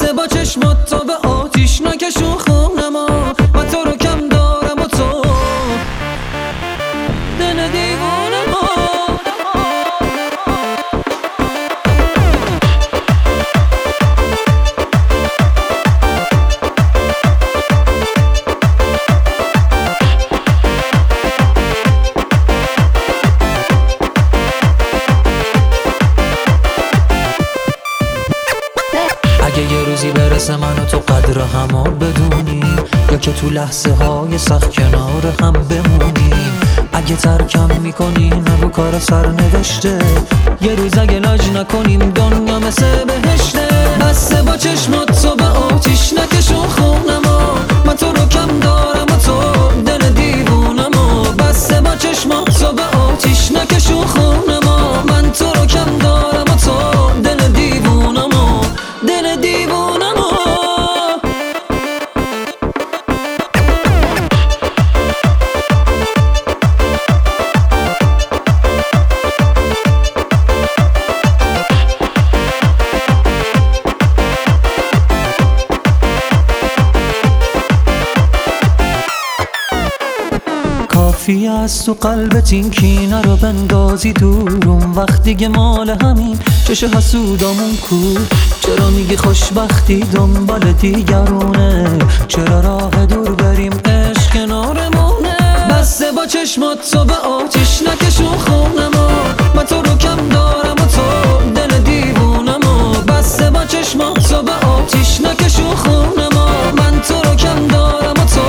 بسته با چشمات تا به آتیش نکشون خونما و تو رو کم دارم و تو دل دیوونما. اگه یه روزی برسه من و تو قدر همو بدونیم، یا که تو لحظه های سخت کنار هم بمونیم. اگه ترکم میکنی نگو کار سرنوشته، یه روز اگه لاج نکنیم دنیا مثل بهشته. بسته با چشمات تو به آتیش نکشون خونما، من تو رو کم دارم و تو دل دیوونما. بسته با چشمات تو به آتیش نکشون خونما، من تو رو کم دارم و تو دل دیوونما، دل دیوونما. کافی است تو قلبت این کینه رو بندازی دورم، وقت دیگه مال همین چش حسودامون کو. چرا میگی خوشبختی دنبال دیگرونه، چرا راه دور بریم عشق کنارمونه. بسته با چشمات تو به آتیش نکشون خونما، من تو رو کم دارم و تو دل دیوونما. بسته با چشمات تو به آتیش نکشون خونما، من تو رو کم دارم و تو.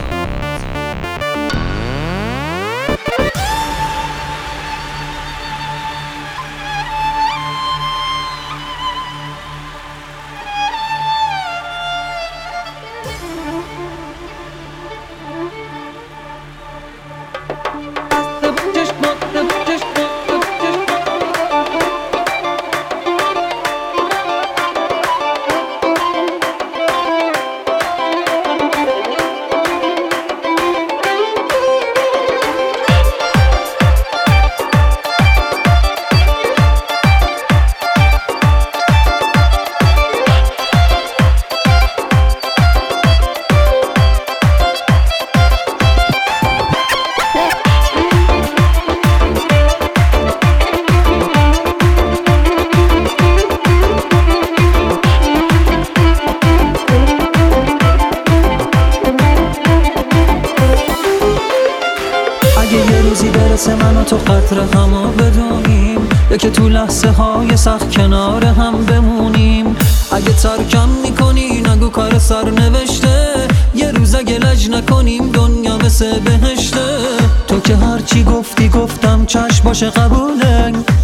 یه روزی برسه من و تو قدر همو بدونیم، یا که تو لحظه های سخت کنار هم بمونیم. اگه ترکم میکنی نگو کار سرنوشته، یه روز اگه لج نکنیم دنیا مثل بهشته. تو که هرچی گفتی گفتم چشم باشه قبوله،